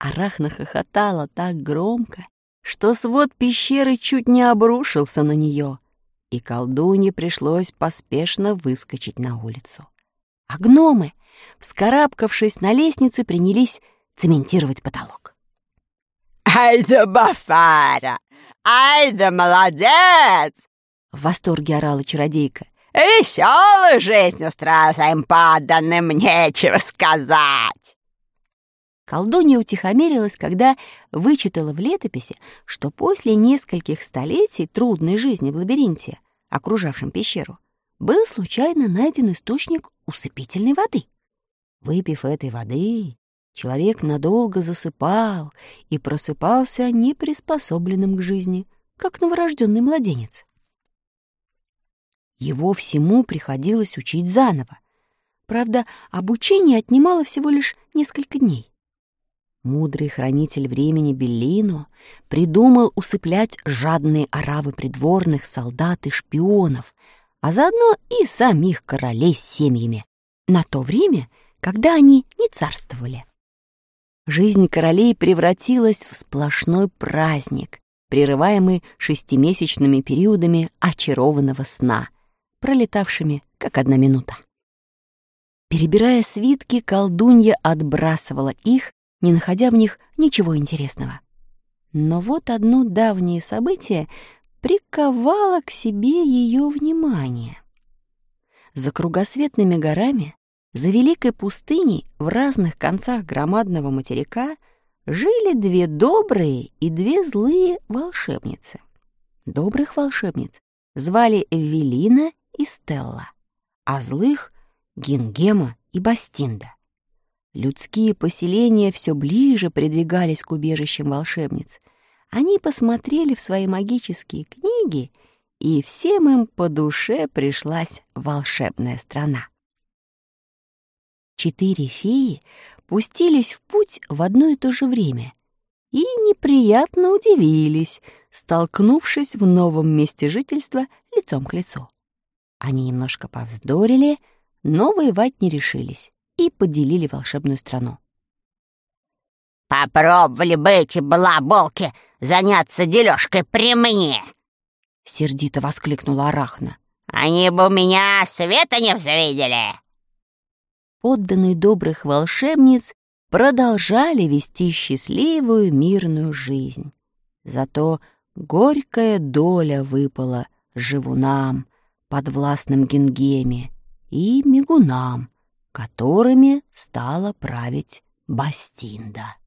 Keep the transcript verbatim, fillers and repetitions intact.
Арахна хохотала так громко, что свод пещеры чуть не обрушился на нее, и колдунье пришлось поспешно выскочить на улицу. А гномы, вскарабкавшись на лестнице, принялись цементировать потолок. «Ай да Бафара! Ай да молодец!» — в восторге орала чародейка. «Веселую жизнь устроил своим подданным, нечего сказать!» Колдунья утихомирилась, когда вычитала в летописи, что после нескольких столетий трудной жизни в лабиринте, окружавшем пещеру, был случайно найден источник усыпительной воды. Выпив этой воды, человек надолго засыпал и просыпался неприспособленным к жизни, как новорожденный младенец. Его всему приходилось учить заново. Правда, обучение отнимало всего лишь несколько дней. Мудрый хранитель времени Беллино придумал усыплять жадные оравы придворных солдат и шпионов, а заодно и самих королей с семьями, на то время, когда они не царствовали. Жизнь королей превратилась в сплошной праздник, прерываемый шестимесячными периодами очарованного сна, пролетавшими как одна минута. Перебирая свитки, колдунья отбрасывала их, не находя в них ничего интересного. Но вот одно давнее событие приковало к себе ее внимание. За кругосветными горами, за великой пустыней, в разных концах громадного материка жили две добрые и две злые волшебницы. Добрых волшебниц звали Эвелина и Стелла, а злых — Гингема и Бастинда. Людские поселения все ближе придвигались к убежищам волшебниц. Они посмотрели в свои магические книги, и всем им по душе пришлась волшебная страна. Четыре феи пустились в путь в одно и то же время и неприятно удивились, столкнувшись в новом месте жительства лицом к лицу. Они немножко повздорили, но воевать не решились и поделили волшебную страну. «Попробовали бы эти балаболки заняться дележкой при мне!» — сердито воскликнула Арахна. «Они бы у меня света не взвидели!» Подданные добрых волшебниц продолжали вести счастливую мирную жизнь. Зато горькая доля выпала живунам, подвластным Гингеме, и мигунам, которыми стала править Бастинда.